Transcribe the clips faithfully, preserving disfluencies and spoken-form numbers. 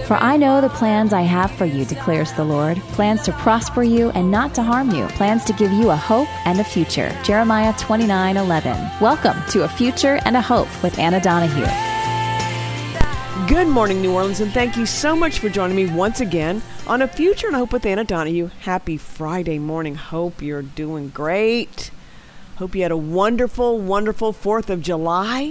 For I know the plans I have for you, declares the Lord, plans to prosper you and not to harm you, plans to give you a hope and a future. Jeremiah twenty-nine eleven. Welcome to A Future and a Hope with Anna Donahue. Good morning, New Orleans, and thank you so much for joining me once again on A Future and a Hope with Anna Donahue. Happy Friday morning. Hope you're doing great. Hope you had a wonderful, wonderful fourth of July.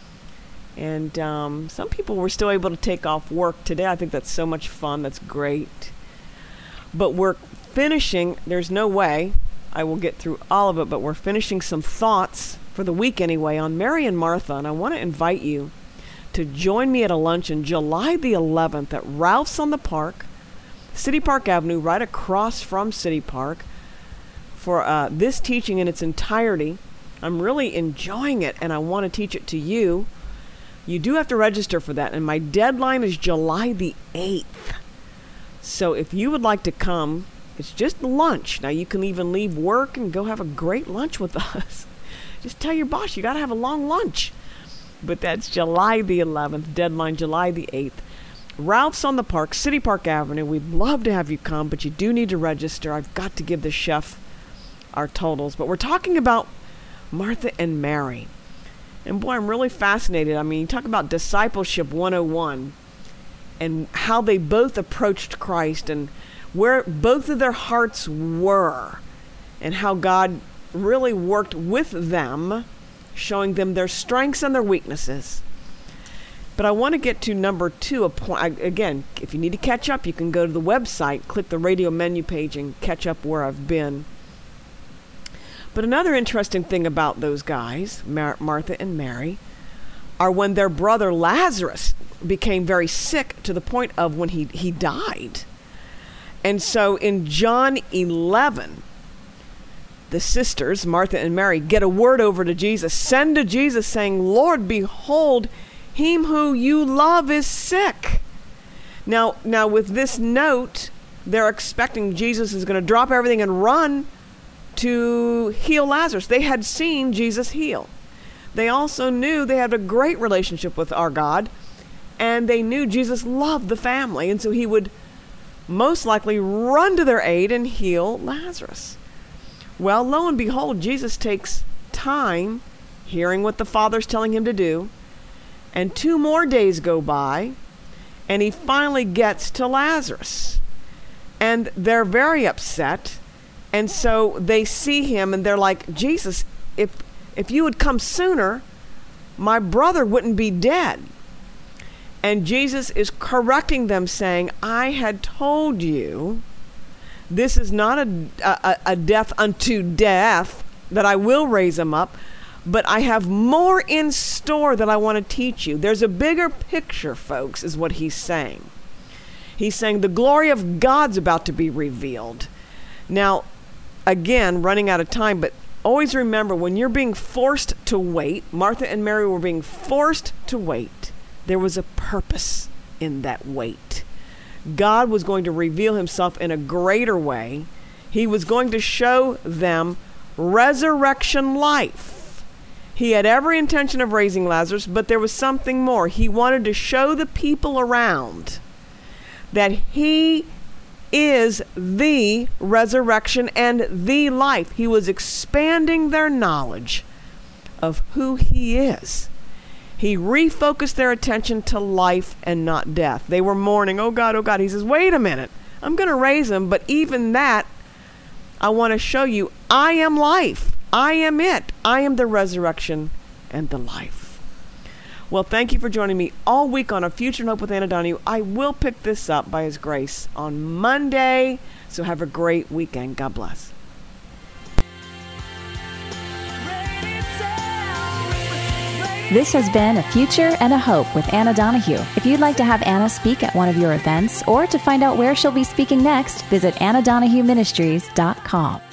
And um, some people were still able to take off work today. I think that's so much fun. That's great. But we're finishing, there's no way I will get through all of it, but we're finishing some thoughts for the week anyway on Mary and Martha. And I want to invite you to join me at a luncheon July the eleventh at Ralph's on the Park, City Park Avenue, right across from City Park, for uh, this teaching in its entirety. I'm really enjoying it, and I want to teach it to you. You do have to register for that, and my deadline is July the eighth. So if you would like to come, it's just lunch. Now, you can even leave work and go have a great lunch with us. Just tell your boss you got to have a long lunch. But that's July the eleventh, deadline July the eighth. Ralph's on the Park, City Park Avenue. We'd love to have you come, but you do need to register. I've got to give the chef our totals. But we're talking about Martha and Mary. And boy, I'm really fascinated. I mean, you talk about discipleship one oh one and how they both approached Christ and where both of their hearts were and how God really worked with them, showing them their strengths and their weaknesses. But I want to get to number two. A point, again, if you need to catch up, you can go to the website, click the radio menu page, and catch up where I've been. But another interesting thing about those guys, Mar- Martha and Mary, are when their brother Lazarus became very sick to the point of when he, he died. And so in John eleven, the sisters, Martha and Mary, get a word over to Jesus, send to Jesus saying, Lord, behold, him who you love is sick. Now, now with this note, they're expecting Jesus is going to drop everything and run to heal Lazarus. They had seen Jesus heal. They also knew they had a great relationship with our God, and they knew Jesus loved the family, and so he would most likely run to their aid and heal Lazarus. Well, lo and behold, Jesus takes time hearing what the Father's telling him to do, and two more days go by, and he finally gets to Lazarus. And they're very upset. And so they see him and they're like, Jesus, if if you had come sooner, my brother wouldn't be dead. And Jesus is correcting them, saying, I had told you this is not a, a, a death unto death, that I will raise him up, but I have more in store that I want to teach you. There's a bigger picture, folks, is what he's saying. He's saying the glory of God's about to be revealed. Now, again, running out of time, but always remember, when you're being forced to wait, Martha and Mary were being forced to wait, there was a purpose in that wait. God was going to reveal himself in a greater way. He was going to show them resurrection life. He had every intention of raising Lazarus, but there was something more. He wanted to show the people around that he is the resurrection and the life. He was expanding their knowledge of who he is. He refocused their attention to life and not death. They were mourning, oh God, oh God. He says, wait a minute, I'm going to raise him, but even that, I want to show you, I am life. I am it. I am the resurrection and the life. Well, thank you for joining me all week on A Future and Hope with Anna Donahue. I will pick this up by his grace on Monday. So have a great weekend. God bless. This has been A Future and a Hope with Anna Donahue. If you'd like to have Anna speak at one of your events or to find out where she'll be speaking next, visit anna donahue ministries dot com.